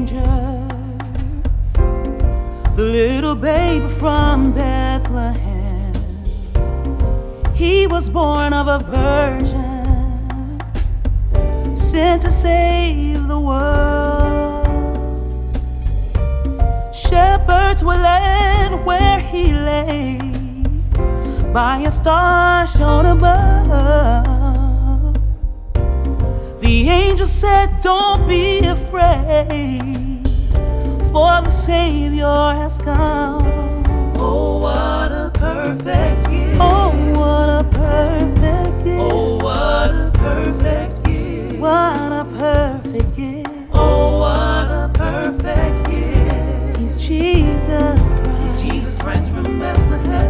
manger, the little babe from Bethlehem, he was born of a virgin, sent to save the world. Shepherds were led where he lay, by a star shone above. The angel said, "Don't be afraid, for the Savior has come." Oh, what a perfect gift. Oh, what a perfect gift. Oh, what a perfect gift. What a perfect gift. Oh, what a perfect gift. He's Jesus Christ. He's Jesus Christ from Bethlehem.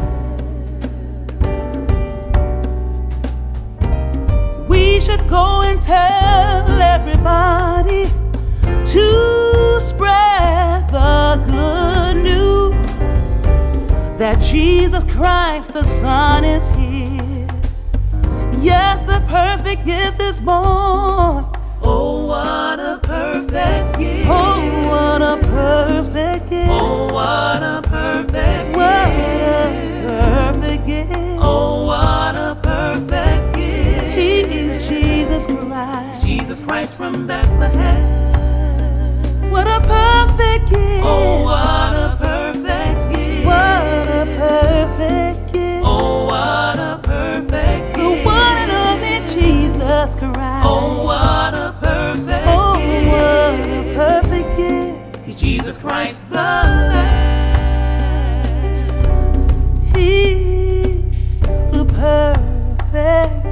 We should go and tell everybody to spread the good news that Jesus Christ the Son is here. Yes, the perfect gift is born. Oh, what a perfect gift. Oh, what a perfect gift. Oh, what a perfect gift. What a perfect gift. Oh, what a perfect gift. He's Jesus Christ. Jesus Christ from Bethlehem. What a perfect gift. Oh, what a perfect gift. What a perfect gift. Oh, what a perfect gift. The one and only Jesus Christ. Oh, what a perfect Oh, gift. what a perfect gift. He's Jesus Christ the Lamb. He's the perfect